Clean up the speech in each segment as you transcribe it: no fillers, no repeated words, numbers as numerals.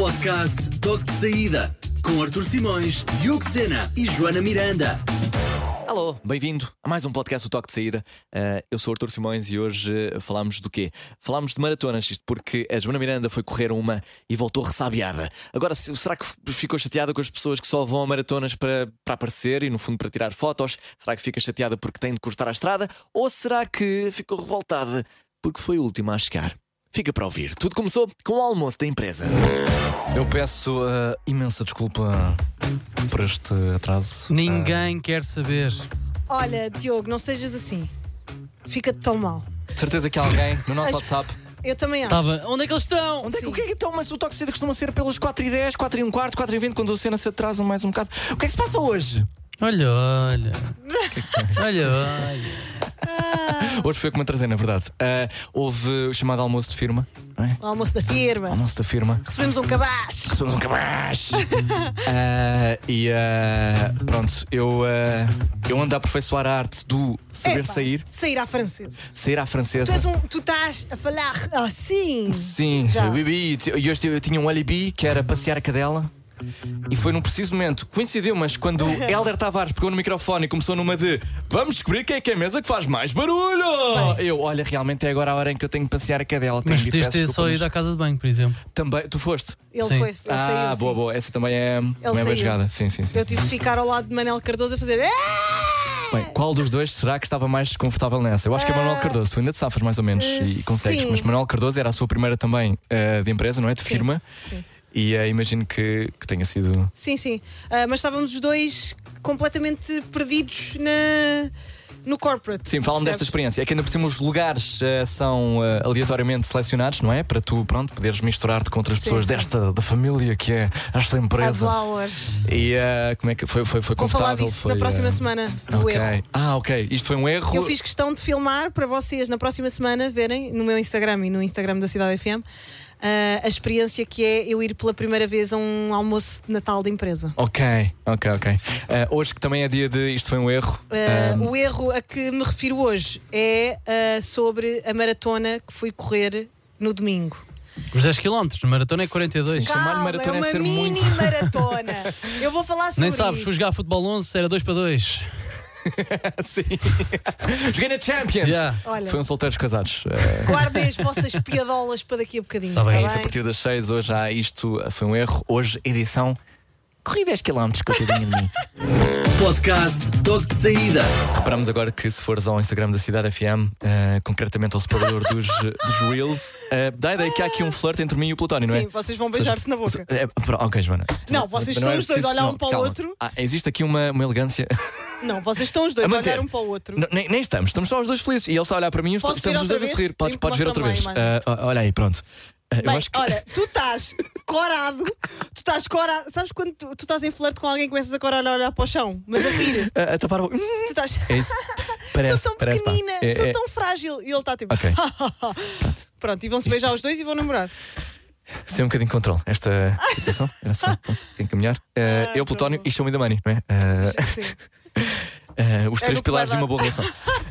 Podcast Toque de Saída, com Artur Simões, Diogo Sena e Joana Miranda. Alô, bem-vindo a mais um podcast do Toque de Saída. Eu sou o Artur Simões e hoje falámos do quê? Falámos de maratonas, isto porque a Joana Miranda foi correr uma e voltou ressabiada. Agora, será que ficou chateada com as pessoas que só vão a maratonas para aparecer e no fundo para tirar fotos? Será que fica chateada porque tem de cortar a estrada? Ou será que ficou revoltada porque foi a última a chegar? Fica para ouvir. Tudo começou com o almoço da empresa. Eu peço imensa desculpa por este atraso. Ninguém quer saber. Olha, Diogo, não sejas assim. Fica-te tão mal. Certeza que alguém no nosso WhatsApp. Eu também acho. Onde é que eles estão? O que é que estão? Mas o toque de saída costuma ser pelas 4h10, 4h15, 4h20, quando a cena se atrasa mais um bocado. O que é que se passa hoje? Olha. Hoje foi como me atrasei, na verdade. Houve o chamado almoço de firma, não é? O almoço da firma. Almoço da firma. Recebemos um cabaz. Recebemos um cabaz. Pronto, eu ando a aperfeiçoar a arte do saber Epá, sair. Sair à francesa. Sair à francesa. Tu estás a falar assim. Sim, Já. e hoje eu tinha um alibi que era passear a cadela. E foi num preciso momento, coincidiu, mas quando Hélder Tavares pegou no microfone e começou numa de vamos descobrir quem é que é a mesa que faz mais barulho. Eu, olha, realmente é agora a hora em que eu tenho que passear a cadela. Mas Tenho de ir, podias ter peço só desculpa, ido à casa de banho, por exemplo. Também, tu foste? Ele Sim. foi. Ele saiu, sim. Boa, essa também é bem saiu. jogada. Sim. Eu tive de ficar ao lado de Manel Cardoso a fazer. Bem, qual dos dois será que estava mais desconfortável nessa? Eu acho que é Manuel Cardoso, tu ainda te safas mais ou menos e consegues, sim. mas Manuel Cardoso era a sua primeira também de empresa, não é? De firma. Sim. E imagino que tenha sido. Sim. Mas estávamos os dois completamente perdidos no corporate. Sim, fala-me desta percebes? experiência. É que ainda por cima os lugares são aleatoriamente selecionados, não é? Para tu, pronto, poderes misturar-te com outras pessoas sim. da família que é esta empresa. Flowers. E como é que foi Vou falar confortável? disso Foi, na próxima semana, no ok. erro. Ok. Isto foi um erro. Eu fiz questão de filmar para vocês na próxima semana verem no meu Instagram e no Instagram da Cidade FM a experiência que é eu ir pela primeira vez a um almoço de Natal da empresa. Ok. Hoje que também é dia de isto foi um erro. O erro a que me refiro hoje é sobre a maratona que fui correr no domingo. Os 10 km, maratona é 42. Sim. Chamar-lhe maratona é é uma ser mini muito. maratona. Eu vou falar sobre Nem sabes, isso. fui jogar futebol 11, era 2-2. Sim. Joguei na Champions. Yeah. Olha, Foi um solteiros casados. guardem as vossas piadolas para daqui a bocadinho. Tá bem, É tá isso, a partir das 6 hoje isto foi um erro. Hoje, edição. Corri 10 km, coitadinho de mim. Podcast Toque de Saída. Reparamos agora que se fores ao Instagram da Cidade FM, concretamente ao separador dos Reels, dá a ideia que há aqui um flerte entre mim e o Plutónio, não é? Sim, vocês vão beijar-se na boca. Ok, Joana. Não, vocês Mas estão era os dois a olhar preciso- um para o calma. outro. Existe aqui uma elegância. Não, vocês estão os dois A a manter. olhar um para o outro. Nem estamos só os dois felizes. E ele está a olhar para mim e Posso estamos ver os dois outra a sorrir. vez? Podes ver outra vez. Mostra-me lá a Olha aí, pronto. Eu Bem, acho que... olha, tu estás corado. Tu estás corado. Sabes quando tu estás em flerte com alguém e começas a corar a olhar para o chão, mas a rir? a tapar o... Tu estás. É isso. Parece, sou tão parece, pá. pequenina, sou tão frágil. E ele está tipo. Ok. Pronto, e vão-se beijar os dois e vão namorar. Sem um bocadinho de controle esta situação. Era só, pronto, tem que caminhar. Eu, Plutónio e Show Me the Money, não é? Sim. Os É três no que pilares de vai uma boa relação.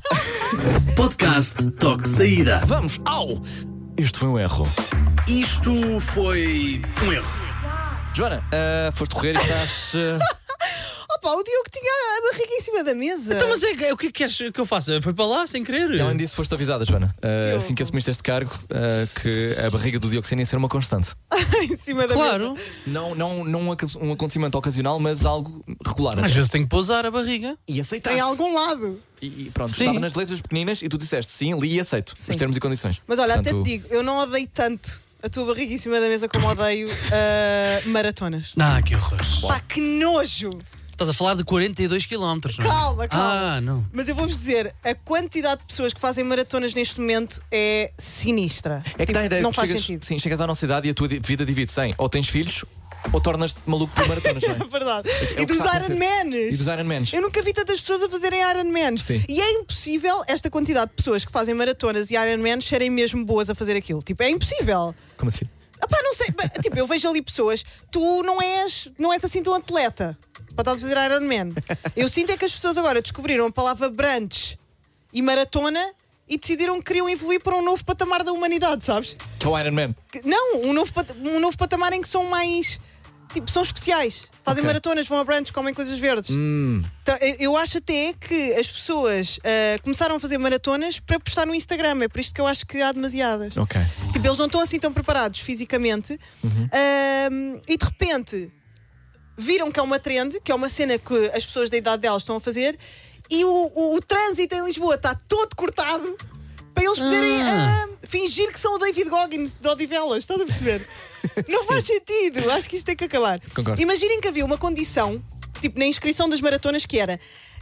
Podcast Toque de Saída. Vamos ao... Isto foi um erro. Isto foi um erro. Joana, foste correr e estás... Opa, o Diogo tinha a barriga em cima da mesa. Então, mas o que queres que eu faça? Foi para lá sem querer? E além disso, foste avisada, Joana, assim que assumiste este cargo, que a barriga do Diogo Sena ia ser uma constante. em cima da Claro. mesa. Não um acontecimento ocasional, mas algo regular. Às até. vezes tenho que pousar a barriga. E aceitaste. Em algum lado. E pronto, Sim. estava nas letras pequeninas e tu disseste sim, li e aceito. Sim. Os termos e condições. Mas olha, Portanto, até te digo, eu não odeio tanto a tua barriga em cima da mesa como odeio maratonas. Que horror. Pá, que nojo! Estás a falar de 42 km, não é? Calma. Não. Mas eu vou-vos dizer, a quantidade de pessoas que fazem maratonas neste momento é sinistra. É que dá a ideia não que faz chegas, sentido. sim, chegas à nossa idade e a tua vida divide-se em ou tens filhos ou tornas-te maluco por maratonas, não é? É verdade. É E o que dos está a acontecer. Ironmans. E dos Ironmans. Eu nunca vi tantas pessoas a fazerem Ironmans. Sim. E é impossível esta quantidade de pessoas que fazem maratonas e Ironmans serem mesmo boas a fazer aquilo. Tipo, é impossível. Como assim? Epá, não sei. Tipo, eu vejo ali pessoas. Tu não és assim tão atleta para estás a fazer Ironman. Eu sinto é que as pessoas agora descobriram a palavra brunch e maratona e decidiram que queriam evoluir para um novo patamar da humanidade, sabes? Que é o Iron Man. Não, um novo patamar em que são mais. Tipo, são especiais. Fazem Ok. maratonas, vão a brunch, comem coisas verdes. Então, eu acho até que as pessoas começaram a fazer maratonas para postar no Instagram. É por isto que eu acho que há demasiadas. Ok. Tipo, eles não estão assim tão preparados fisicamente e de repente viram que é uma trend, que é uma cena que as pessoas da idade delas estão a fazer e o trânsito em Lisboa está todo cortado para eles poderem fingir que são o David Goggins de Odivelas, estás a perceber? Não faz sentido, acho que isto tem que acabar. Concordo. Imaginem que havia uma condição, tipo na inscrição das maratonas, que era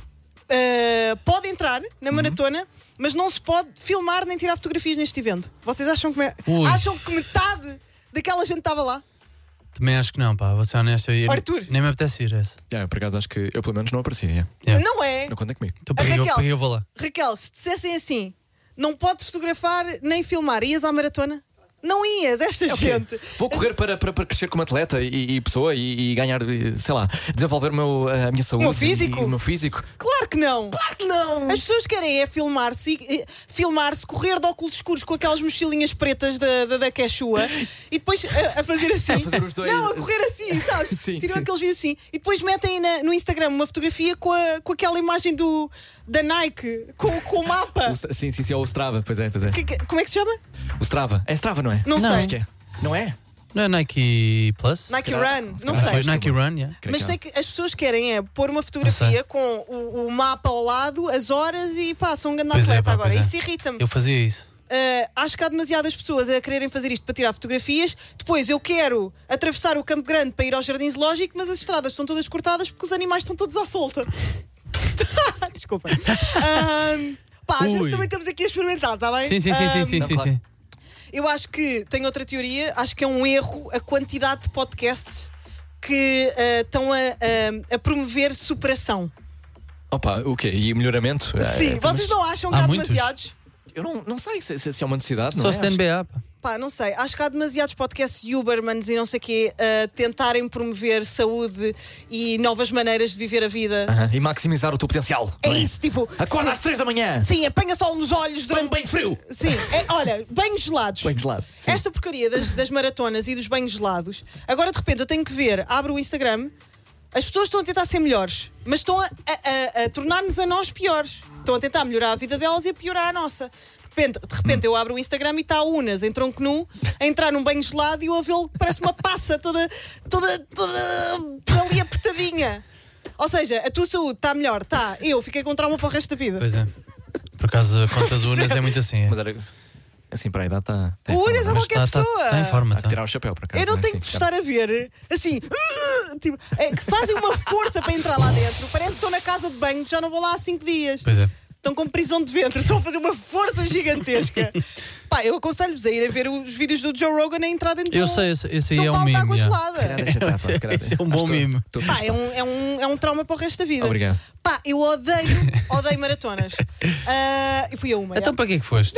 pode entrar na maratona, mas não se pode filmar nem tirar fotografias neste evento. Vocês acham que metade daquela gente estava lá? Também acho que não, pá. Vou ser honesto. Arthur. Nem me apetece ir essa. Eu por acaso acho que eu pelo menos não aparecia. Yeah. Não é? Não contem comigo. Então A Raquel. eu vou lá. Raquel, se dissessem assim, não pode fotografar nem filmar, ias à maratona? Não ias, esta gente. Vou correr para crescer como atleta e pessoa e ganhar, sei lá, desenvolver a minha saúde. meu físico? E o meu físico. Claro que não. Claro que não! As pessoas querem é filmar-se, correr de óculos escuros com aquelas mochilinhas pretas da Quechua e depois a fazer assim. A fazer os dois. Não, a correr assim, sabes? Sim, Tiram sim. aqueles vídeos assim e depois metem no Instagram uma fotografia com aquela imagem da Nike, com o mapa. Sim, é o Strava, pois é. Como é que se chama? O Strava. É Strava, não é? Não sei. Acho que é. Não é? Não é Nike Plus? Nike calhar- Run, se não calhar sei. Foi Nike Run, yeah. Creio Mas que sei que as pessoas querem é pôr uma fotografia com o mapa ao lado, as horas e pá, sou um grande Pois é, atleta pá, agora. pois é. Isso irrita-me. Eu fazia isso. Acho que há demasiadas pessoas a quererem fazer isto para tirar fotografias. Depois eu quero atravessar o Campo Grande para ir ao Jardim Zoológico, mas as estradas estão todas cortadas porque os animais estão todos à solta. Desculpa. Pá, às vezes Ui. também estamos aqui a experimentar, está bem? Sim. Não, claro. sim. Eu acho que tenho outra teoria, acho que é um erro a quantidade de podcasts que estão a promover superação. Opa, o quê? E melhoramento? Sim, Então, vocês mas não acham que há há muitos. demasiados? Eu não sei se é uma necessidade, não Só é? se tem NBA, pá. Pá, não sei, acho que há demasiados podcasts Ubermans e não sei o quê a tentarem promover saúde e novas maneiras de viver a vida. Aham, e maximizar o teu potencial. É não isso, tipo. Acorda às 3 da manhã! Sim, apanha sol nos olhos Toma um durante. banho frio! Sim, olha, banhos gelados. Bem gelado. Sim. Esta porcaria das maratonas e dos banhos gelados. Agora de repente eu tenho que ver, abro o Instagram, as pessoas estão a tentar ser melhores, mas estão a tornar-nos a nós piores. Estão a tentar melhorar a vida delas e a piorar a nossa. De repente eu abro o Instagram e está a Unas em tronco nu a entrar num banho gelado e eu a vê-lo que parece uma passa toda ali apertadinha. Ou seja, a tua saúde está melhor, está. Eu fiquei com trauma para o resto da vida. Pois é. Por acaso a conta do Unas é muito assim. É. Mas era assim, para a idade está. O Unas é Mas qualquer pessoa. Está em forma, Há que tá. tirar o chapéu para cá. Eu não tenho que estar a ver assim, tipo, que fazem uma força para entrar lá dentro. Parece que estou na casa de banho, já não vou lá há 5 dias. Pois é. Estão com prisão de ventre, estão a fazer uma força gigantesca. Pá, eu aconselho-vos a ir a ver os vídeos do Joe Rogan a entrar dentro Eu de um- sei, esse aí de um é um balde de meme. água yeah. gelada. Esse é um bom meme. Pá, é um trauma para o resto da vida. Obrigado. Pá, eu odeio maratonas. E fui a uma. Então já. para que é que foste?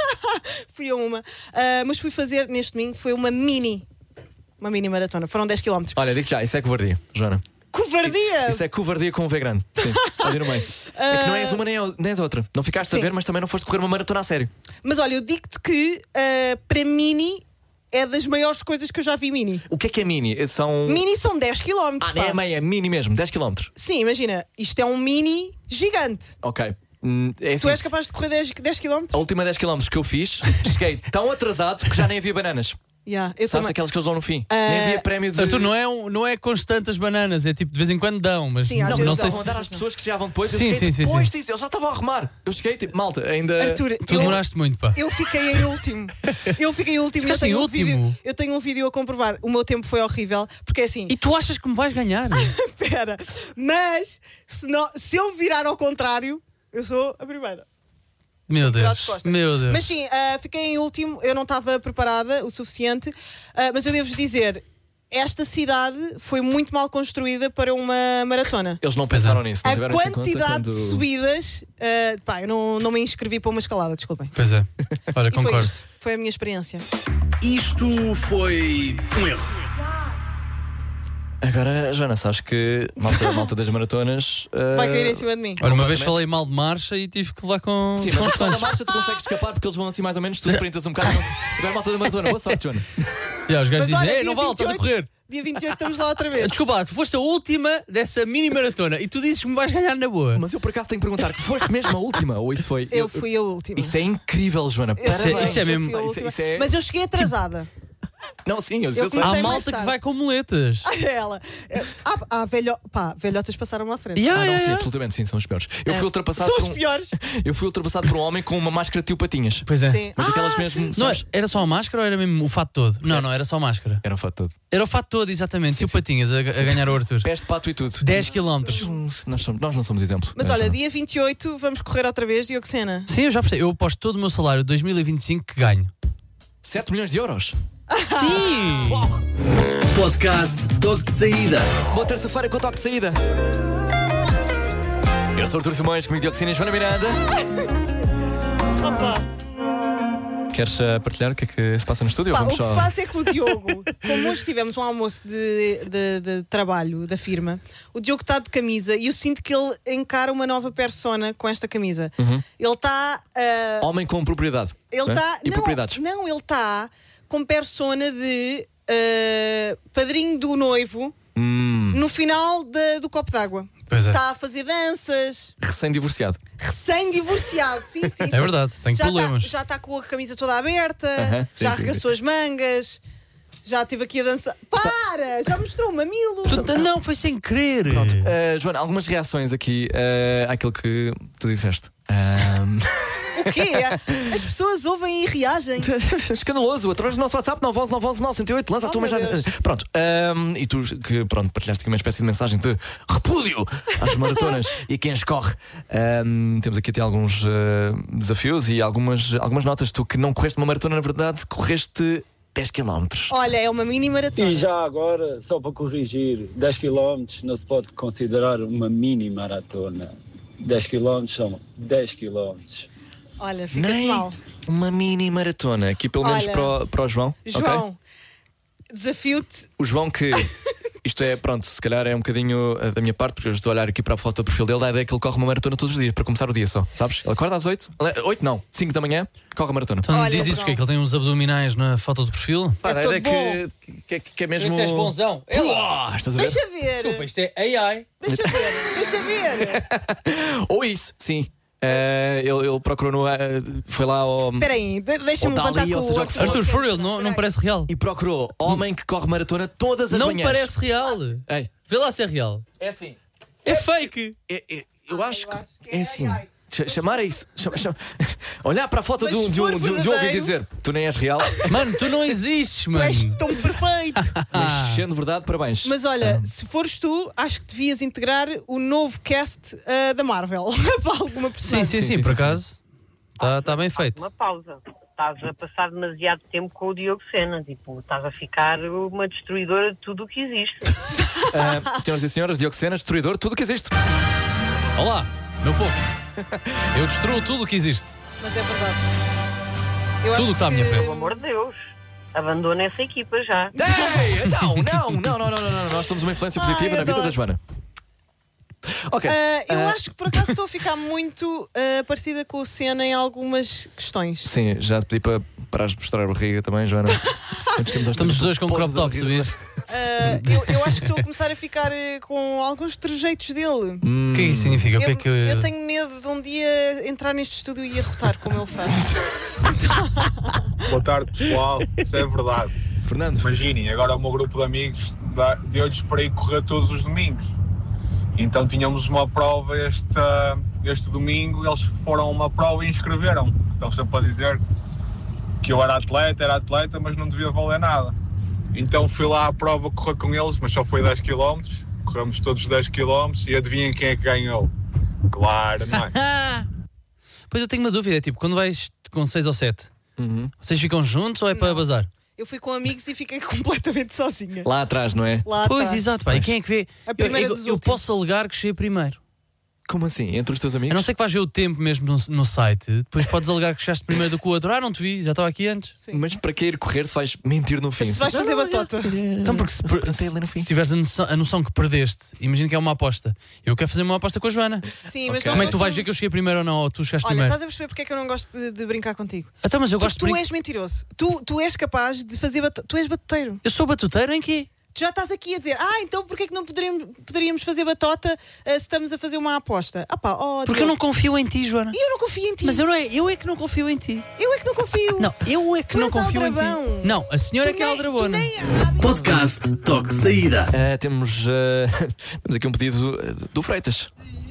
Fui a uma. Mas fui fazer neste domingo, foi uma mini maratona. Foram 10 km. Olha, digo já, isso é covardia, Joana. Covardia! Isso é covardia com um V grande. Sim, ali no meio. É que não és uma nem és outra. Não ficaste Sim. a ver, mas também não foste correr uma maratona a sério. Mas olha, eu digo-te que para mini é das maiores coisas que eu já vi mini. O que é mini? São. Mini são 10 km. Nem é meia, é mini mesmo, 10 km. Sim, imagina, isto é um mini gigante. Ok. É assim, Tu és capaz de correr 10 km? a última 10 km que eu fiz, cheguei tão atrasado que já nem havia bananas. Yeah, eu Sabes também. aquelas que eles dão no fim? Nem havia prémio de. Arthur, não é constante as bananas, é tipo de vez em quando dão, mas Sim, às não, vezes não dão. sei Estavam a dar às pessoas que chegavam depois. Sim, eu cheguei sim, depois sim. disso, eles já estavam a arrumar. Eu cheguei, tipo, malta, ainda. Arthur, Tu demoraste muito, pá. eu fiquei em último. Eu fiquei em último. Ficaste em último? Eu tenho um vídeo a comprovar. O meu tempo foi horrível. Porque é assim. E tu achas que me vais ganhar? Espera. Mas se eu virar ao contrário, eu sou a primeira. Meu Virar de Deus, costas. meu Deus. Mas sim, fiquei em último. Eu não estava preparada o suficiente. Mas eu devo-vos dizer. Esta cidade foi muito mal construída para uma maratona. Eles não pensaram nisso, não A tiveram isso em conta quantidade quando... de subidas. Pá, eu não me inscrevi para uma escalada, desculpem. Pois é, olha, E foi concordo. isto. Foi a minha experiência. Isto foi um erro. Agora, Joana, sabes que malta das maratonas Vai cair em cima de mim. Olha, uma vez falei mal de marcha e tive que levar com. Sim, mas na marcha tu consegues escapar porque eles vão assim mais ou menos, tu sprintas um bocado. Agora, malta da maratona, boa sorte, Joana. E os gajos Mas olha, dizem: Ei, dia não vale, estás a 28, correr. Dia 28 estamos lá outra vez. Desculpa, tu foste a última dessa mini maratona e tu dizes que me vais ganhar na boa. Mas eu por acaso tenho que perguntar: que foste mesmo a última? Ou isso foi? Eu fui a última. Isso é incrível, Joana. Parabéns, isso é eu mesmo- fui a isso- última. isso é- Mas eu cheguei atrasada. Não, sim, eu Eu sei. comecei Há mais malta que tarde. vai com muletas. Olha ela. Velhotas passaram-me à frente. Yeah, Ah, não, yeah, sim, yeah. absolutamente, sim, são os piores. Eu fui ultrapassado São por os piores. Eu fui ultrapassado por um homem com uma máscara de tio Patinhas. Pois é. Sim. Mas aquelas mesmo. Não, Sabes? era só a máscara ou era mesmo o fato todo? Não, era só a máscara. Era o fato todo. Era o fato todo, exatamente. E o Patinhas a ganhar o Arthur. Peste, pato e tudo. 10 km. Nós não somos exemplo. Mas olha, dia 28 vamos correr outra vez, Diogo Sena. Sim, eu já percebi. Eu aposto todo o meu salário de 2025 que ganho. 7 milhões de euros. Sim! Podcast Toque de Saída. Boa terça-feira com o toque de saída. Eu sou o Arthur Simões, comigo Diogo Sena e Joana Miranda. Opa. Queres partilhar o que é que se passa no estúdio? Pá, Ou o vamos que só... se passa é que o Diogo, como hoje tivemos um almoço de trabalho da firma, o Diogo está de camisa e eu sinto que ele encara uma nova persona com esta camisa. Ele está. Homem com propriedade. Ele né? está. E propriedades. Não, ele está com persona de padrinho do noivo no final do copo d'água. Pois é. Está a fazer danças, Recém-divorciado. recém-divorciado. Sim. É verdade, tenho problemas. Já está com a camisa toda aberta, Sim, já sim, arregaçou as mangas, já estive aqui a dançar. Para! Já mostrou o mamilo. Não, foi sem querer. Joana, algumas reações aqui àquilo que tu disseste. O quê? As pessoas ouvem e reagem. Escandaloso, através do nosso WhatsApp 911-911-908, lança a tua Oh, meu mensagem. Deus. Pronto, e tu que partilhaste aqui uma espécie de mensagem de repúdio às maratonas e a quem as corre. Temos aqui até alguns desafios e algumas notas. Tu que não correste uma maratona, na verdade, correste 10 km. Olha, é uma mini maratona. E já agora, só para corrigir, 10 km não se pode considerar uma mini maratona. 10 km são 10 km. Olha, fica Nem mal. uma mini maratona. Aqui pelo menos Olha, para o João. João, ok? desafio-te. O João que... Isto é, pronto, se calhar é um bocadinho da minha parte, porque eu estou a olhar aqui para a foto do perfil dele, dá a ideia que ele corre uma maratona todos os dias, para começar o dia só, sabes? Ele acorda às 8, 8 não, 5 da manhã, corre a maratona. Então Olha, diz isso João. que ele tem uns abdominais na foto do perfil. Pá, dá a todo ideia que é mesmo... és bonzão. Uau, estás a ver? Deixa ver. isto é AI. Deixa ver. Ou isso, sim. Ele procurou no... foi lá ao... Espera aí, deixa-me Ou levantar Dali, com ou o seja, outro. Arthur, for real, não parece real. E procurou homem que corre maratona todas as Não manhãs. parece real. Ei, Vê lá se é real. é assim. É fake. Eu acho que é assim. Chamar a isso. Olhar para a foto Mas de um se for homem e verdadeiro- dizer: tu nem és real. Mano, tu não existes, Tu és mano. tão perfeito. Mas sendo verdade, parabéns. Mas olha, se fores tu, acho que devias integrar o novo cast da Marvel. Para alguma personagem. Sim, por acaso. Está bem feito. Uma pausa. Estás a passar demasiado tempo com o Diogo Sena. Tipo, estás a ficar uma destruidora de tudo o que existe. Senhoras e senhores, Diogo Sena, destruidor, tudo o que existe. Olá, meu povo. Eu destruo tudo o que existe. Mas é verdade. Eu Tudo acho que está à minha frente. Pelo amor de Deus. Abandona essa equipa já. Ei, então, não. Nós somos uma influência positiva na vida adoro. da Joana. Ok. Eu acho que por acaso estou a ficar muito parecida com o Senna em algumas questões. Sim, já te pedi para parares de mostrar a barriga também, Joana. Estamos os dois com crop top, sabias? Eu acho que estou a começar a ficar com alguns trejeitos dele. O que é que isso significa? O que é que... Eu tenho medo de um dia entrar neste estúdio e arrotar como ele faz. Boa tarde, pessoal. Isso é verdade. Fernando. Imaginem, agora o meu grupo de amigos deu-lhes para ir correr todos os domingos. Então tínhamos uma prova este domingo, eles foram a uma prova e inscreveram. Estão sempre a dizer que eu era atleta, mas não devia valer nada. Então fui lá à prova correr com eles, mas só foi 10 km. Corremos todos 10 km e adivinhem quem é que ganhou? Claro, não é? Pois eu tenho uma dúvida, é tipo, quando vais com 6 ou 7, vocês ficam juntos ou é para bazar? Eu fui com amigos e fiquei completamente sozinha. Lá atrás, não é? Lá Pois, atrás. exato, pá. E quem é que vê? A primeira dos Eu últimos. posso alegar que cheguei primeiro. Como assim? Entre os teus amigos? A não ser que vais ver o tempo mesmo no site, depois podes alegar que chegaste primeiro do que o outro. Ah, não te vi, já estava aqui antes. Sim. Mas para que ir correr se vais mentir no fim? Se vais fazer batota. Então, porque se tiveres a noção que perdeste, imagina que é uma aposta. Eu quero fazer uma aposta com a Joana. Sim, mas Como é que tu vais ver que eu cheguei primeiro ou não? Ou tu chegaste Olha, primeiro? estás a perceber porque é que eu não gosto de brincar contigo? Então, mas eu Porque gosto tu de és mentiroso. Tu és capaz de fazer tu és batuteiro. Eu sou batuteiro em quê? Tu já estás aqui a dizer, então porquê é que não poderíamos fazer batota se estamos a fazer uma aposta? Porque eu não confio em ti, Joana. E eu não confio em ti. Mas eu é que não confio em ti. Eu é que não confio. Não, eu é que Tu não és confio em ti. aldrabão. Não, a senhora é que é Tu aldrabona. nem Podcast Toque de Saída. Temos aqui um pedido do Freitas.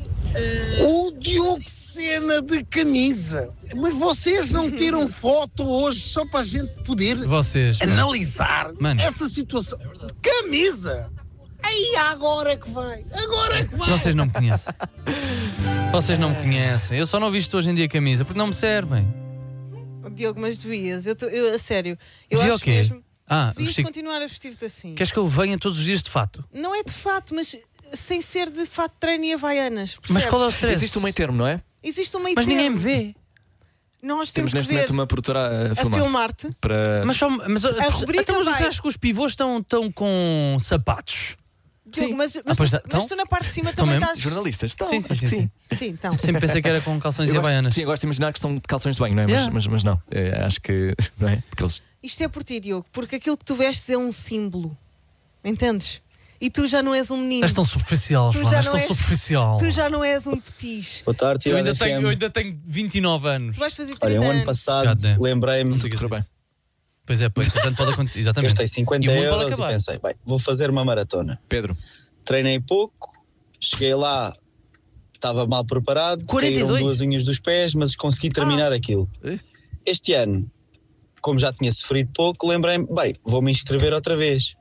O Diogo Sena de camisa. Mas vocês não tiram foto hoje só para a gente poder Vocês. analisar Mano. essa situação? Camisa! Aí agora é que vai! Agora é que vai! Vocês não me conhecem. Vocês não me conhecem. Eu só não visto hoje em dia camisa porque não me servem. Diogo, mas devias. Eu a sério. Eu Devia o acho quê? mesmo. Devias Devias continuar a vestir-te assim. Queres que eu venha todos os dias de fato? Não é de fato, mas sem ser de fato de treino e havaianas. Mas percebes? qual é o stress? Existe um meio termo, não é? Existe um meio Mas termo. ninguém me vê. Nós Temos temos que neste ver momento uma produtora a a filmar. filmar-te. Para... Mas rubrica então, mas vai. achas que os pivôs estão com sapatos? Diogo, mas, pois tu, então? mas tu na parte de cima Estão também mesmo? estás. Jornalistas? Estão, Sim, acho que sim. Sim, então. Sempre pensei que era com calções e havaianas. Sim, eu gosto de imaginar que são de calções de banho, não é? Yeah. Mas não. Acho que. Não é? Porque eles. Isto é por ti, Diogo, porque aquilo que tu vestes é um símbolo. Entendes? E tu já não és um menino. És tão superficial, Tu Joana. já És não tão és- superficial. Tu já não és um petis. Boa tarde, Eu Cidade ainda FM. tenho 29 anos. Tu vais fazer 30 Olha, um ano anos. passado God damn. lembrei-me, Correu bem. Pois é, portanto pode acontecer. Exatamente. gastei 50 E o mundo pode euros e acabar. pensei, bem, vou fazer uma maratona. Pedro. Treinei pouco, cheguei lá, estava mal preparado, 42? caíram 2 unhas dos pés, mas consegui terminar aquilo. Este ano, como já tinha sofrido pouco, lembrei-me, bem, vou-me inscrever outra vez.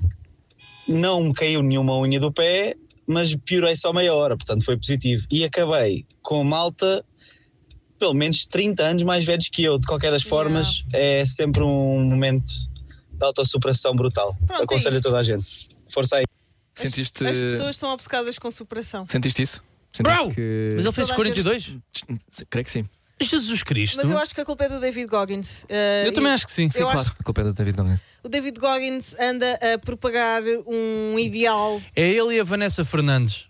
Não me caiu nenhuma unha do pé, mas piorei só meia hora, portanto foi positivo. E acabei com malta, pelo menos 30 anos mais velhos que eu. De qualquer das formas, é sempre um momento de autossuperação brutal. Pronto, Aconselho é a toda a gente. Força aí. Sentiste. As pessoas estão obcecadas com superação. Sentiste isso? Sentiste Brau! que. Mas ele fez Toda a 42? Creio que sim. Jesus Cristo. Mas eu acho que a culpa é do David Goggins. Eu também acho que sim. Sim, Eu claro. acho- A culpa é do David Goggins. O David Goggins anda a propagar um ideal. É ele e a Vanessa Fernandes.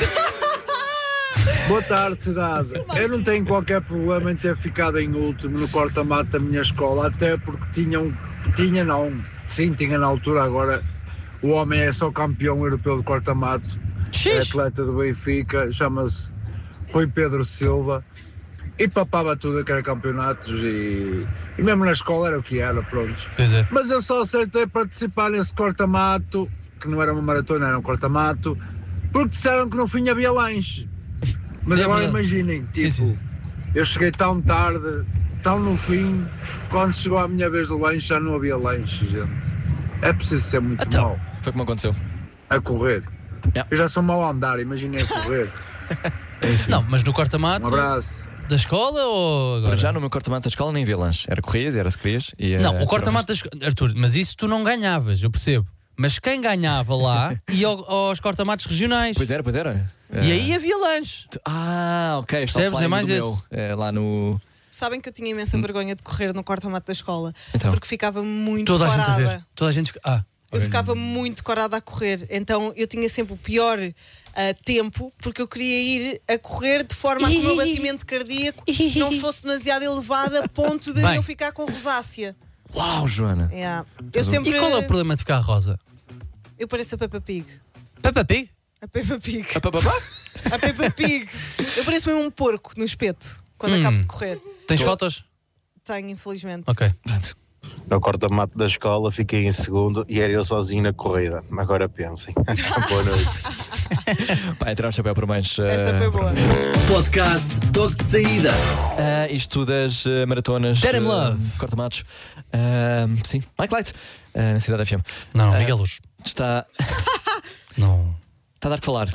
Boa tarde, cidade. Eu não tenho qualquer problema em ter ficado em último no corta-mato da minha escola, até porque tinha na altura, agora o homem é só campeão europeu de corta-mato, é atleta do Benfica, chama-se Rui Pedro Silva, e papava tudo que era campeonatos e mesmo na escola era o que era, pronto. Pois é. Mas eu só aceitei participar nesse corta-mato, que não era uma maratona, era um corta-mato, porque disseram que no fim havia lanche. Mas É agora verdade. imaginem, tipo, Sim. eu cheguei tão tarde, tão no fim, quando chegou a minha vez do lanche já não havia lanche, gente. É preciso ser muito Então. mau Foi como aconteceu. a correr. Yeah. Eu já sou mau a andar, imaginem a correr. Não, mas no corta-mato Um abraço. da escola ou agora? Para já no meu corta-mato da escola nem havia lanche. Era corrias, era se querias. E, Não, o corta-mato da escola. Arthur, mas isso tu não ganhavas, eu percebo. Mas quem ganhava lá ia aos corta-matos regionais. Pois era. E aí havia lanche. Ok. Estou a Percebes? falar É mais ainda do esse. meu, lá no. Sabem que eu tinha imensa vergonha de correr no corta-mato da escola. Então. Porque ficava muito Toda a gente corada. a ver. Toda a gente fica. Eu ficava muito corada a correr. Então eu tinha sempre o pior tempo, porque eu queria ir a correr de forma a que o meu batimento cardíaco não fosse demasiado elevado a ponto de Bem. eu ficar com rosácea. Uau, Joana! Yeah. Eu sempre. E qual é o problema de ficar rosa? Eu pareço a Peppa Pig. Peppa Pig? A Peppa Pig. Papapá? A Peppa Pig. Eu pareço mesmo um porco no espeto quando acabo de correr. Tens fotos? Tenho, infelizmente. Ok. No corta-mato da escola fiquei em segundo e era eu sozinho na corrida. Agora pensem. Boa noite. Pá, tirar o chapéu por mais. Esta foi boa. Podcast Toque de Saída. Isto das maratonas. Dead in Love. Corta-matos. Sim, Mike Light. Na Cidade FM. Não, Miguel Luz. Está. Não. Está a dar que falar.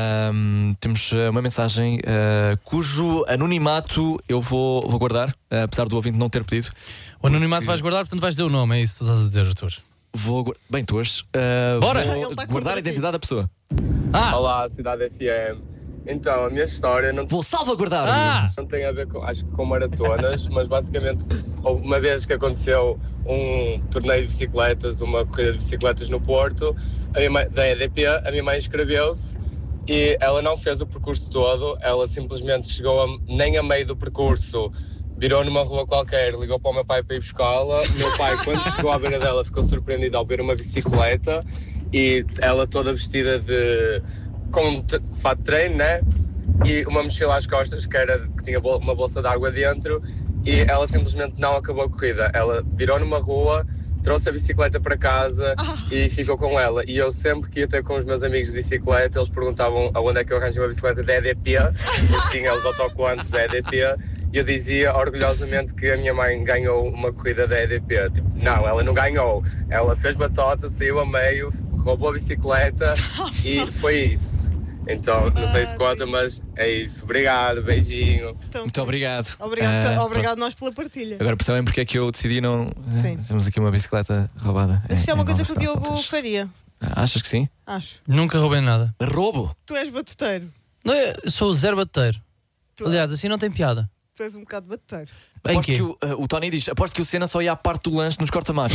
Temos uma mensagem cujo anonimato eu vou guardar, apesar do ouvinte não ter pedido. O anonimato vais guardar, portanto vais dizer o nome, é isso que tu estás a dizer, Arthur. Bem, tu hoje. Bora! Ele Vou está guardar a contra ti. identidade da pessoa. Olá, Cidade FM. Então, a minha história não, Vou salvaguardar! não tem a ver com, acho que com maratonas, mas basicamente houve uma vez que aconteceu um torneio de bicicletas, uma corrida de bicicletas no Porto, da EDP, a minha mãe inscreveu-se e ela não fez o percurso todo, ela simplesmente chegou nem a meio do percurso, virou numa rua qualquer, ligou para o meu pai para ir buscá-la. O meu pai, quando chegou à beira dela, ficou surpreendido ao ver uma bicicleta e ela toda vestida com fato de treino, né? E uma mochila às costas que tinha uma bolsa de água dentro, e ela simplesmente não acabou a corrida. Ela virou numa rua, trouxe a bicicleta para casa e ficou com ela. E eu sempre que ia ter com os meus amigos de bicicleta, eles perguntavam aonde é que eu arranjo uma bicicleta da EDP, eles tinham os autocolantes da EDP, e eu dizia orgulhosamente que a minha mãe ganhou uma corrida da EDP. Tipo, não, ela não ganhou. Ela fez batota, saiu a meio, roubou a bicicleta e foi isso. Então, não sei se conta, mas é isso. Obrigado, beijinho. Então, Muito obrigado. Obrigado nós pela partilha. Agora percebem porque é que eu decidi não. Sim. Temos aqui uma bicicleta roubada. Mas isto é uma coisa que o Diogo faria. Achas que sim? Acho. Nunca roubei nada. Roubo? Tu és batuteiro. Não, eu sou zero batuteiro. Aliás, assim não tem piada. Tu és um bocado batuteiro. Aposto que o Tony diz: aposto que o Senna só ia à parte do lanche nos corta-matos.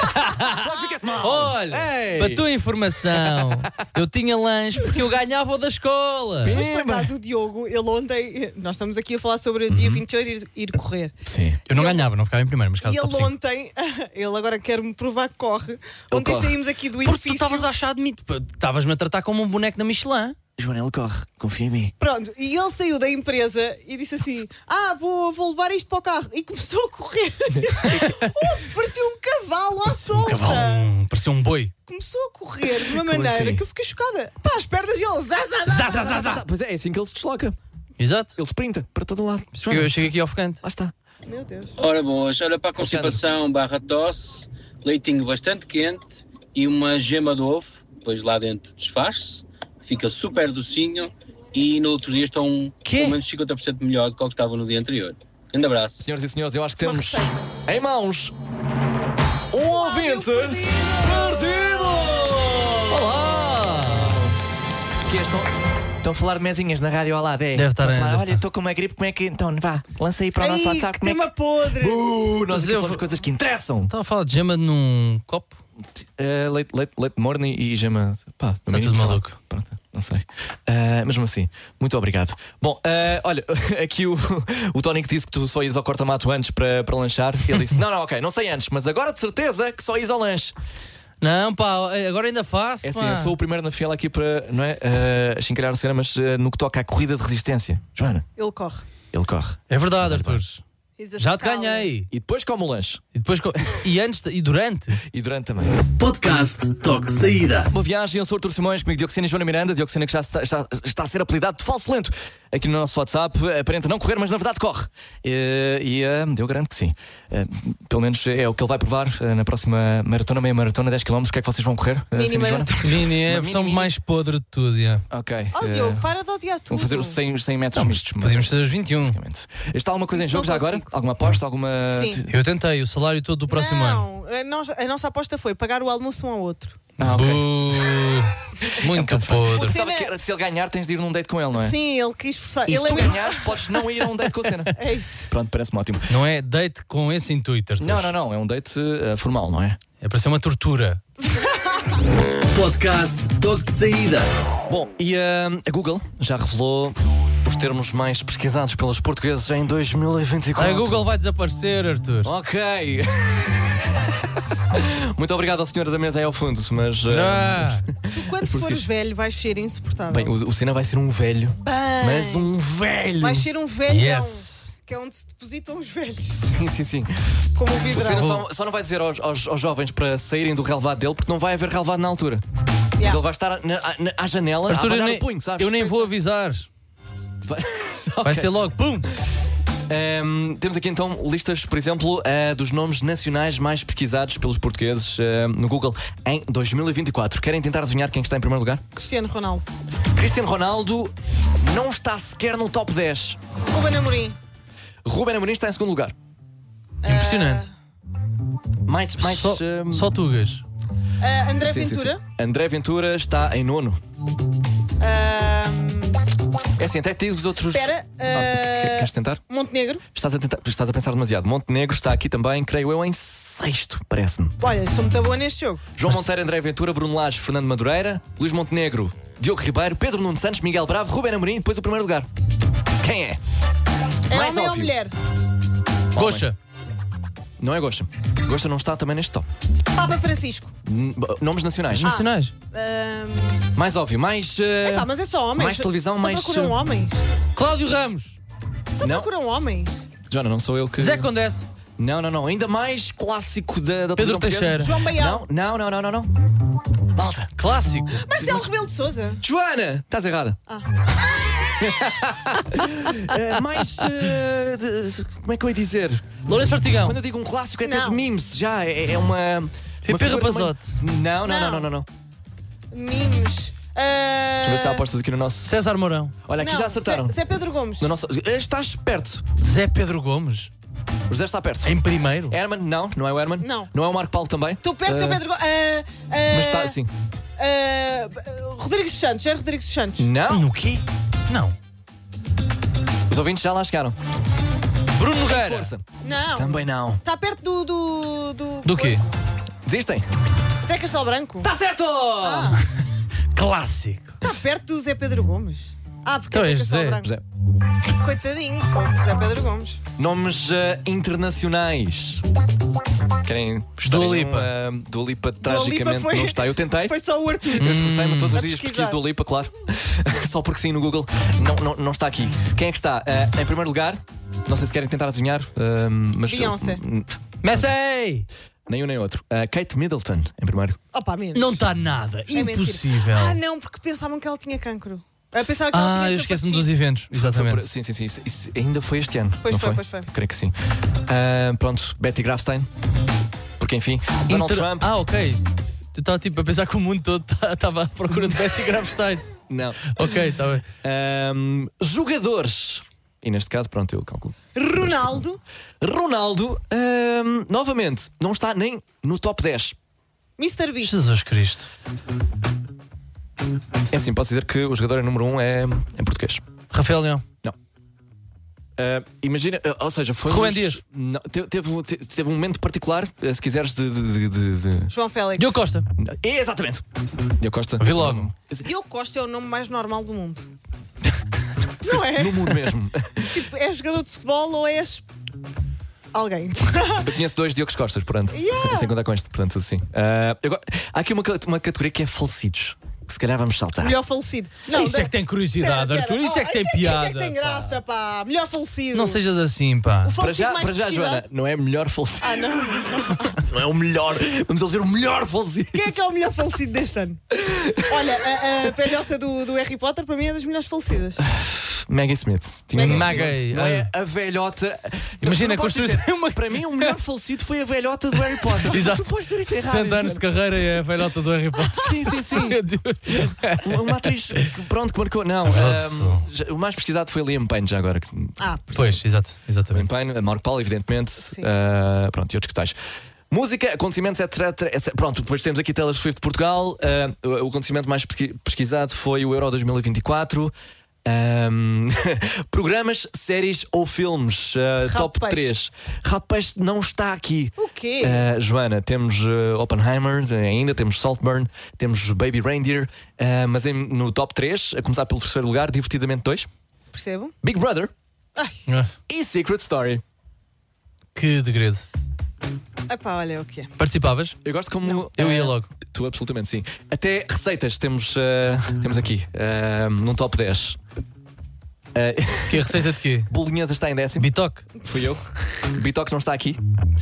Olha, para tua informação, eu tinha lanche porque eu ganhava o da escola. Mas por acaso o Diogo, ele ontem, nós estamos aqui a falar sobre o dia 28 ir correr. Sim. Eu não ganhava, não ficava em primeiro, mas E ele ontem, ele agora quer-me provar que corre. Ontem corre. saímos aqui do Porque tu edifício. estavas a achar de mim, estavas-me a tratar como um boneco da Michelin. Joana, ele corre, confia em mim. Pronto, e ele saiu da empresa e disse assim: vou levar isto para o carro. E começou a correr. Parecia um cavalo à solta. Parecia um boi. Começou a correr de uma Como maneira assim? que eu fiquei chocada. Pá, as pernas dele. Zá. Pois é assim que ele se desloca. Exato. Ele sprinta para todo lado. Eu cheguei aqui ofegante. Lá está. Meu Deus. Ora boas, olha para a constipação barra tosse, leitinho bastante quente e uma gema de ovo, depois lá dentro desfaz-se, fica super docinho e no outro dia estão pelo menos 50% melhor do que estava no dia anterior. Grande abraço. Senhoras e senhores, eu acho que temos em mãos um ouvinte perdido! Olá! Que estão a falar de mesinhas na rádio ao lado, é? Deve estar. Olha, estou com uma gripe, como é que. Então, vá, lança aí para o nosso WhatsApp. Que tema podre. Nós aqui falamos coisas que interessam. Estava a falar de gema num copo? Leite morno e gema. Pá, Está tudo maluco. Pronto, não sei. Mesmo assim, muito obrigado. Bom, olha, aqui o Tony que disse que tu só ias ao corta-mato antes para lanchar. Ele disse: não, ok, não sei antes, mas agora de certeza que só ias ao lanche. Não, pá, agora ainda faço. É assim, eu sou o primeiro na fila aqui para, não é? Chincalhar o cena, mas no que toca à corrida de resistência. Joana. Ele corre. Ele corre. É verdade, Arthur. Já te ganhei. E depois come o lanche. E antes e durante. E durante também. Podcast Toque de Saída. Uma viagem, eu sou o Artur Simões, comigo Dioxena e Joana Miranda. Dioxena que já está a ser apelidado de falso lento aqui no nosso WhatsApp. Aparenta não correr, mas na verdade corre. Eu garanto que sim. Pelo menos é o que ele vai provar na próxima maratona, meia maratona, 10 km. O que é que vocês vão correr? Mini maratona. Mini é a versão mais podre de tudo. Ok. Diogo, para de odiar tudo. Vão fazer os 100 metros mistos. Podemos fazer os 21. Está alguma coisa em jogo já agora? consigo. Alguma aposta? Alguma. Sim. Eu tentei o salário todo do próximo ano. Não, a nossa aposta foi pagar o almoço um ao outro. Ok. Muito podre. Pensava que se ele ganhar, tens de ir num date com ele, não é? Sim, ele quis forçar. E se Ele tu é mesmo- ganhares, podes não ir a um date com a cena. É isso. Pronto, parece-me ótimo. Não é date com esse intuito, Arthur. Não, é um date formal, não é? É para ser uma tortura. Podcast Toque de Saída. Bom, e a Google já revelou os termos mais pesquisados pelos portugueses em 2024. A Google vai desaparecer, Arthur. Ok. Muito obrigado ao senhor da mesa aí ao fundo, mas. Tu, quando fores velho, vais ser insuportável. Bem, o Sina vai ser um velho. Bem, Mas um velho. vais ser um velhão. Yes. Que é onde se depositam os velhos. Sim. Como o O Sina vidrão. só não vai dizer aos jovens para saírem do relevado dele, porque não vai haver relevado na altura. Mas Yeah. ele vai estar à janela Arthur, a eu abanar nem, o punho, sabes? eu nem vou avisar. Vai, Vai ser logo, pum! Temos aqui então listas, por exemplo, dos nomes nacionais mais pesquisados pelos portugueses no Google em 2024. Querem tentar adivinhar quem está em primeiro lugar? Cristiano Ronaldo. Cristiano Ronaldo não está sequer no top 10. Ruben Amorim. Ruben Amorim está em segundo lugar. Impressionante. Mais Só tugas. André sim, Ventura. sim. André Ventura está em nono. É assim, até te digo os outros. Espera. Queres tentar? Montenegro. Estás a pensar demasiado. Montenegro está aqui também, creio eu, em sexto, parece-me. Olha, sou muito boa neste jogo. João Monteiro, André Ventura, Bruno Lage, Fernando Madureira, Luís Montenegro, Diogo Ribeiro, Pedro Nuno Santos, Miguel Bravo, Ruben Amorim e depois o primeiro lugar. Quem é? É Mais homem ou óbvio. mulher? Goxa. Não é Goxa. Goxa não está também neste top. Papa Francisco. Nomes nacionais. Nacionais. Mais óbvio, mais. Epá, mas é só homens. mais televisão, só mais. procuram homens. Cláudio Ramos. Só Não. procuram homens. Jona, não sou eu que. Zé Condesse. Não. Ainda mais clássico da Pedro televisão portuguesa. Teixeira. João Baião. Não. Malta. Clássico. Marcelo Rebelo de Sousa. Joana, estás errada. Mais. Como é que eu ia dizer? Lourenço Ortigão. Quando eu digo um clássico é até Não. de memes, já. É uma. Pepe figura Rapazote. também- Não. Mimes. Deixa eu ver se há apostas aqui no nosso. César Mourão. Olha, aqui já acertaram. Zé Pedro Gomes. No nosso... Estás perto. Zé Pedro Gomes. O José está perto. Em primeiro. Herman, não é o Herman. Não. Não é o Marco Paulo também. Estou perto de Zé Pedro Gomes. Mas está assim. Rodrigues dos Santos. É Rodrigues dos Santos. Não. No quê? Não. Os ouvintes já lá chegaram. Bruno Nogueira. Força. Não. Também não. Está perto do. Do quê? Desistem? Zé Castelo Branco. Está certo! Clássico. Está perto do Zé Pedro Gomes. Porque Então é és Zé Castelo Zé. Branco. José. Coitadinho. Foi Zé Pedro Gomes. Nomes internacionais. Querem estar Dua em Lipa. Dua Lipa tragicamente foi- não está. Eu tentei. Foi só o Arthur. Eu esforcei-me todos os A dias, pesquisar. pesquiso Dua Lipa, claro. Só porque sim no Google. Não está aqui. Quem é que está? Em primeiro lugar, não sei se querem tentar adivinhar. Mas Beyoncé. Messi. Nenhum nem outro. Kate Middleton, em primeiro. Opa, menos. Não está nada. É mentira. Impossível. Não, porque pensavam que ela tinha cancro. Pensava que ela tinha Eu esqueci-me desaparecido. dos eventos. Exatamente. Sim. Isso ainda foi este ano. Pois não foi, foi? pois foi. Creio que sim. Pronto, Betty Grafstein. Porque enfim, Donald Trump. Ok. Tu estava tipo a pensar que o mundo todo estava à procura de Betty Grafstein. Não. Ok, está bem. Jogadores. E neste caso, pronto, eu calculo. Ronaldo. Novamente, não está nem no top 10. Mr. Beast. Jesus Cristo. É assim, posso dizer que o jogador número 1 é em português. Rafael Leão. Não. Imagina, ou seja, foi. Rubem Dias. Não, teve um momento particular, se quiseres, de. João Félix. Diogo Costa. Exatamente. Diogo Costa. Vi logo. Diogo Costa é o nome mais normal do mundo. Não é? No mundo mesmo. Tipo, és jogador de futebol ou és alguém? Eu conheço 2 Diogos Costas, portanto, sem contar com este, portanto, assim. Há aqui uma categoria que é falecidos, que se calhar vamos saltar. Melhor falecido. Isso é que tem curiosidade, Arthur. Isso é que tem piada. Isso é que tem graça, pá. Melhor falecido. Não sejas assim, pá. O falecido mais Para já, pesquisado. Joana, não é melhor falecido. Não. Não é o melhor. Vamos eleger o melhor falecido. Quem é que é o melhor falecido deste ano? Olha, a velhota do Harry Potter para mim é das melhores falecidas. Maggie Smith. Maggie. Não é a velhota. Imagina, Tu não podes construir dizer, para mim, o melhor falecido foi a velhota do Harry Potter. Exato. Tu podes dizer isso errado. 60 anos de carreira e a velhota do Harry Potter. Sim. Meu Deus. Uma atriz que marcou. Não, o mais pesquisado foi Liam Payne, já agora. Pois, exatamente. Liam Payne, Marco Paulo, evidentemente. Pronto, e outros que tais. Música, acontecimentos, etc. Pronto, depois temos aqui Taylor Swift de Portugal. O acontecimento mais pesquisado foi o Euro 2024. Programas, séries ou filmes. Top 3. Rato Peixe não está aqui. O quê? Joana, temos Oppenheimer, ainda temos Saltburn, temos Baby Reindeer, mas no top 3, a começar pelo terceiro lugar, Divertidamente 2, Percebo. Big Brother e Secret Story. Que degredo. Epá, olha o que é. Participavas? Eu gosto como. Eu ia logo. Tu, absolutamente, sim. Até receitas temos aqui, num top 10. Que receita de quê? Bolonhesa está em 10º. Bitoque. Fui eu. Bitoque não está aqui.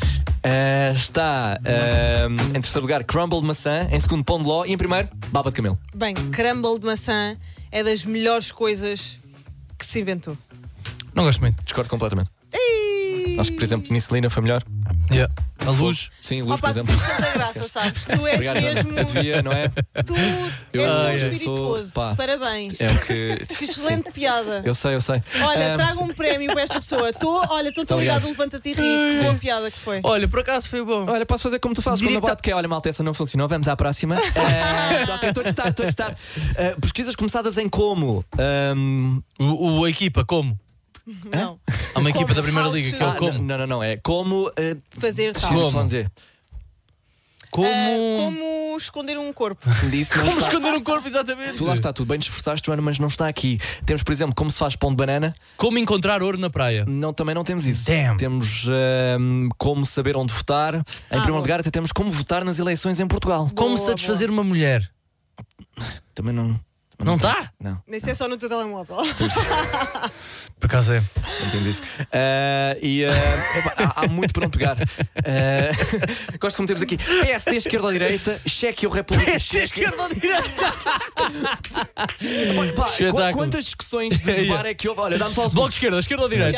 Está em terceiro lugar Crumble de maçã, em segundo Pão de Ló e em primeiro Baba de Camelo. Bem, crumble de maçã é das melhores coisas que se inventou. Não gosto muito. Discordo completamente. Acho que, por exemplo, Penicilina foi melhor. Yeah. A luz. Sim, luz, por Tu exemplo. tens tanta graça, sabes? Tu és Obrigado, Joana. mesmo. Adivinha, não é? Tu és um espirituoso. Parabéns. É o que. Que excelente piada. Eu sei. Olha, traga um prémio para esta pessoa. Estou ligado, levanta-te e ri. Que boa piada que foi. Olha, por acaso foi bom. Olha, posso fazer como tu fazes quando bate, que é, olha, malta, essa não funcionou, vamos à próxima. Estou a testar. Pesquisas começadas em como? A equipa, como? Não. Há uma equipa da Primeira Liga que é o como. Não, é como. Fazer tal. Vamos dizer. Como esconder um corpo. Como esconder um corpo, exatamente. Tu lá está, tudo bem te esforçaste, Joana, mas não está aqui. Temos, por exemplo, como se faz pão de banana. Como encontrar ouro na praia. Não, também não temos isso. Damn. Temos como saber onde votar. Em primeiro lugar, até temos como votar nas eleições em Portugal. Como satisfazer uma mulher. Também não. Não está? Não. Isso é só no teu telemóvel. Por acaso é. Não temos isso. Há muito para onde pegar. Gosto como temos aqui PSD esquerda ou direita, Cheque ou República PSD esquerda ou direita. Quantas discussões de bar é que houve? Olha, dá-me só Bloco de esquerda ou direita?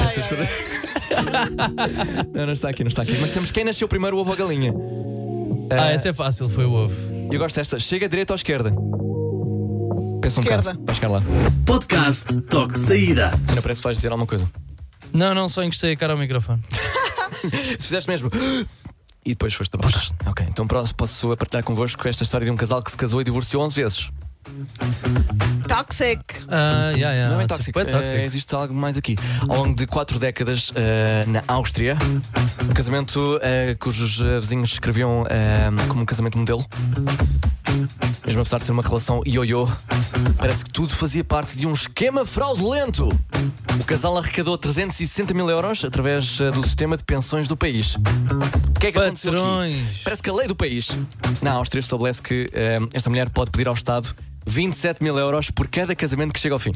Não está aqui. Mas temos quem nasceu primeiro, o ovo ou a galinha. Essa é fácil, foi o ovo. Eu gosto desta. Chega à direita ou à esquerda? Pensa um Esquerda. bocado. Vai chegar lá. Podcast Toque de Saída. Se não parece que vais dizer alguma coisa. Não, só encostei a cara ao microfone. Se fizeste mesmo. E depois foste abaixo. Ok, então posso partilhar convosco esta história de um casal que se casou e divorciou 11 vezes. Toxic. Não é tóxico. Existe algo mais aqui. Ao longo de 4 décadas na Áustria, um casamento cujos vizinhos escreviam como um casamento modelo. Mesmo apesar de ser uma relação ioiô, parece que tudo fazia parte de um esquema fraudulento. O casal arrecadou 360 mil euros através do sistema de pensões do país. O que é que aconteceu aqui? Parece que a lei do país na Áustria estabelece que esta mulher pode pedir ao Estado 27 mil euros por cada casamento que chega ao fim.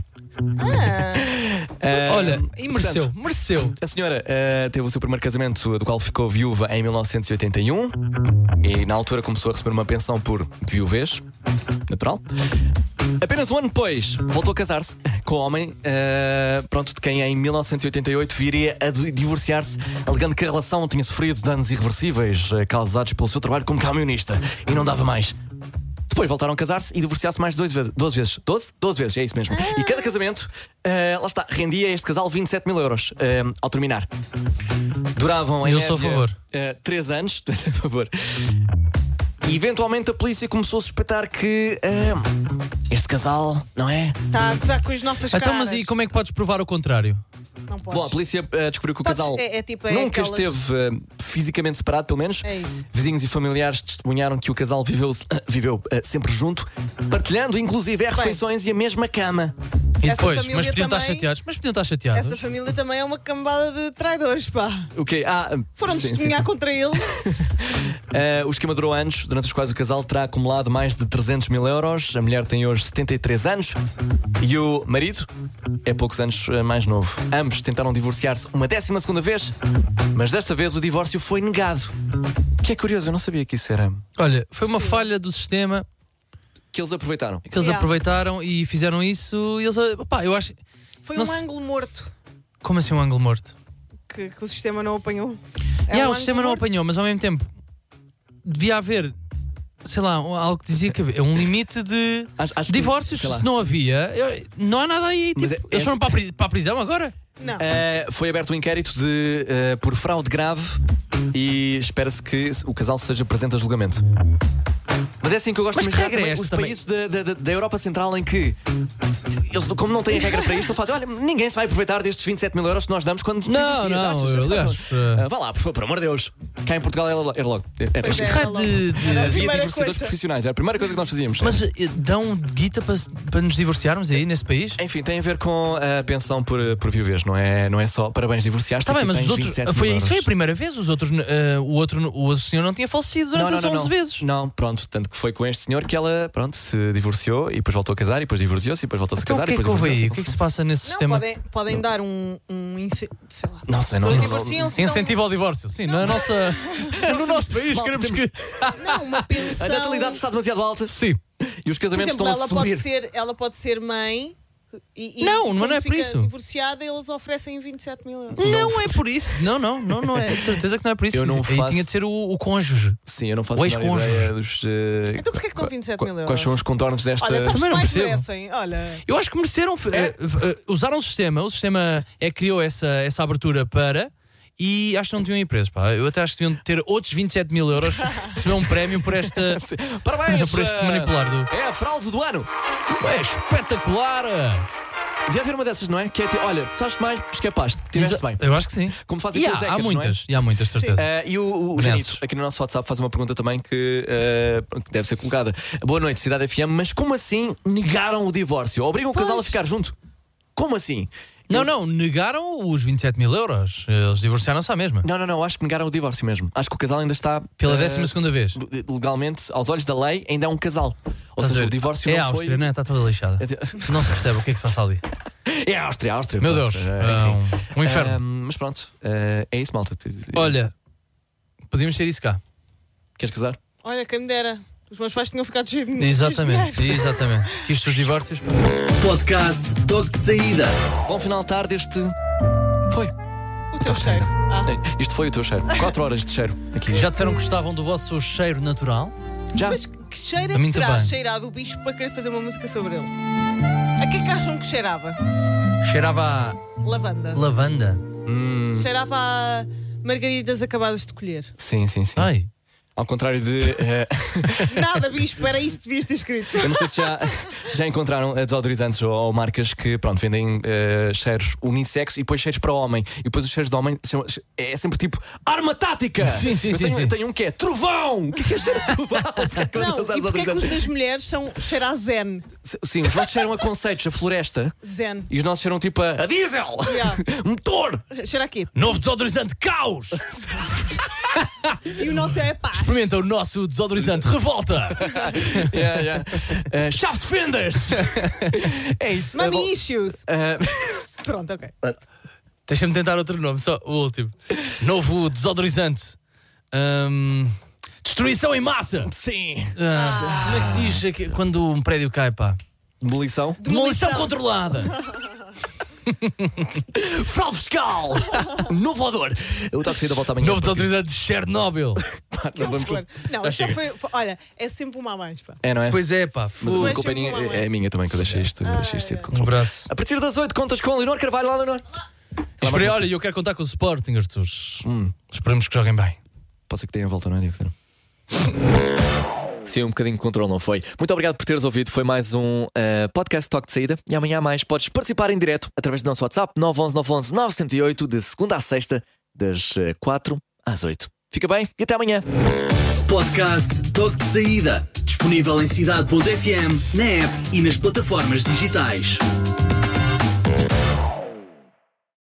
Olha, e mereceu. A senhora teve o seu primeiro casamento, do qual ficou viúva em 1981, e na altura começou a receber uma pensão por viuvez, natural. Apenas um ano depois voltou a casar-se com o homem, de quem em 1988 viria a divorciar-se, alegando que a relação tinha sofrido danos irreversíveis causados pelo seu trabalho como camionista e não dava mais. Depois voltaram a casar-se e divorciar-se mais 12 vezes. 12 vezes, é isso mesmo. E cada casamento, lá está, rendia a este casal 27 mil euros ao terminar. Duravam em sou a favor. 3 anos, a favor. E eventualmente a polícia começou a suspeitar que este casal, não é? Está a gozar com as nossas caras. Então, mas e como é que podes provar o contrário? Não podes. Bom, a polícia descobriu que o Podes, casal nunca aquelas... esteve fisicamente separado, pelo menos. É isso. Vizinhos e familiares testemunharam que o casal viveu sempre junto, partilhando inclusive refeições e a mesma cama. E Essa depois, família mas podiam estar também- chateados. Mas podiam estar chateados. Essa família também é uma cambada de traidores, pá. O quê? Foram sim, testemunhar sim. contra ele. O esquema durou anos, durante os quais o casal terá acumulado mais de 300 mil euros. A mulher tem hoje 73 anos e o marido é poucos anos mais novo. Ambos tentaram divorciar-se uma 12ª vez, mas desta vez o divórcio foi negado. Que é curioso, eu não sabia que isso era. Olha, foi uma falha do sistema Que eles aproveitaram. que eles aproveitaram e fizeram isso. E eles, pá, eu acho. Foi Não um se- ângulo morto Como assim um ângulo morto? que o sistema não apanhou. É O ângulo sistema não morto. apanhou, mas ao mesmo tempo devia haver, sei lá, algo que dizia que havia um limite de Acho que, divórcios. sei lá. Se não havia, não há nada aí. Mas Tipo, eles foram para a prisão agora? Não. Foi aberto um inquérito por fraude grave e espera-se que o casal seja presente a julgamento. Mas é assim que eu gosto Mas de que imaginar regra é também esta os países da Europa Central em que eles, como não têm regra para isto, fazem, olha, ninguém se vai aproveitar destes 27 mil euros que nós damos quando Não, aliás, vá lá, por amor de Deus. Cá em Portugal era logo. Pois é, Que raio logo. de- Era a Havia primeira divorciadores coisa. profissionais, era a primeira coisa que nós fazíamos. Mas dão guita para nos divorciarmos aí nesse país? Enfim, tem a ver com a pensão por viuvez, não é só parabéns divorciaste. Está bem, aqui mas tem os outros. 27 Foi, mil isso foi a euros. primeira vez. Os outros, o outro senhor não tinha falecido durante as 11 vezes. Não, pronto, tanto que foi com este senhor que ela, pronto, se divorciou e depois voltou a casar e depois divorciou-se e depois voltou-se a Então o casar que é e que depois houve aí? divorciou-se. O que é que se passa nesse Não, sistema? podem dar sei lá. Não sei, não. Pessoas não, divorciam-se, Incentivo ao divórcio. Sim, na nossa, no nosso país malta, queremos temos- que. Não, uma pensão. A natalidade está demasiado alta. Sim. E os Por casamentos exemplo, estão a subir. ela pode ser mãe Não é por fica isso. divorciada, eles oferecem 27 mil euros. Não é por isso. Não é. De certeza que não é por isso. Eu não Aí faço- tinha de ser o cônjuge. Sim, eu não faço O a menor ex-cônjuge. ideia dos. Então porquê que dão 27 mil euros? Quais são os contornos desta. Olha, sabes Também que não mais percebo. merecem? Olha, Eu acho que mereceram. Usaram o sistema criou essa abertura para. E acho que não tinham aí preço, pá. Eu até acho que deviam ter outros 27 mil euros. Receber um prémio por esta. Parabéns! Por este manipular do. É a fraude do ano! É espetacular! Devia haver uma dessas, não é? Que é tipo, olha, precisaste mais, escapaste. Tiveste bem. Eu acho que sim. Como fazem E com os hackers, há muitas, não é? e há muitas, certeza. E o Benesses. Janito, aqui no nosso WhatsApp, faz uma pergunta também que deve ser colocada. Boa noite, Cidade FM, mas como assim negaram o divórcio? Obrigam o casal a ficar junto? Como assim? Não, negaram os 27 mil euros. Eles divorciaram-se à mesma. Não, acho que negaram o divórcio mesmo. Acho que o casal ainda está. Pela 12ª vez. Legalmente, aos olhos da lei, ainda é um casal. Ou seja, o divórcio é não a Áustria, foi. não é? Está toda lixada. Não se percebe o que é que se passa ali. É a Áustria. Meu pronto. Deus, Enfim. um inferno. Mas pronto, é isso, malta. Olha, podíamos ter isso cá. Queres casar? olha, quem me dera. Os meus pais tinham ficado cheios de dinheiro. Exatamente. Que isto dos divórcios. Podcast Toque de Saída. Bom final de tarde, este. Foi. O teu cheiro. Isto foi o teu cheiro. 4 horas de cheiro aqui. Já disseram que gostavam do vosso cheiro natural? Já. Mas que cheiro A é mim que terá também. cheirado o bicho para querer fazer uma música sobre ele? A que é que acham que cheirava? Cheirava a Lavanda. lavanda. Cheirava a margaridas acabadas de colher. Sim. Ai. Ao contrário de. Nada, bispo, era isto que devias ter escrito. Eu não sei se já encontraram desodorizantes ou marcas que pronto, vendem cheiros unissex e depois cheiros para homem. E depois os cheiros de homem é sempre tipo arma tática! Sim. Eu tenho um que é trovão! O que é cheiro de trovão? Não, e porquê é que os das mulheres são cheiro a zen? Sim, os nossos cheiram a conceitos, a floresta. Zen. E os nossos cheiram tipo a diesel! Yeah. Motor! Cheira aqui. Novo desodorizante caos! E o nosso é paz. Experimenta o nosso desodorizante revolta! Chave de fendas! É isso. Mommy issues. Pronto, ok. Deixa-me tentar outro nome, só o último. Novo desodorizante. Destruição em massa! Sim! Como é que se diz aqui, quando um prédio cai, pá? Demolição? Demolição controlada! Fraude fiscal! Novo odor! O toque de saída volta amanhã. Novo desodorizante de Chernobyl! Não, Já isto chega. foi. Olha, é sempre uma a mais, pá. É, não é? Pois é, pá. Mas a culpa é minha também, que eu deixei isto de Um controle. abraço. A partir das 8 contas com a Leonor Carvalho. Lá, Leonor. Olha, eu quero contar com o Sporting, Arthur. Esperemos que joguem bem. Pode ser que tenha volta, não é, Diego? Sim, um bocadinho de controle, não foi? Muito obrigado por teres ouvido. Foi mais um podcast Toque de Saída. E amanhã mais podes participar em direto através do nosso WhatsApp 911 911 908 de segunda à sexta, das 4 às 8. Fica bem e até amanhã. Podcast Toque de Saída. Disponível em cidade.fm, na app e nas plataformas digitais.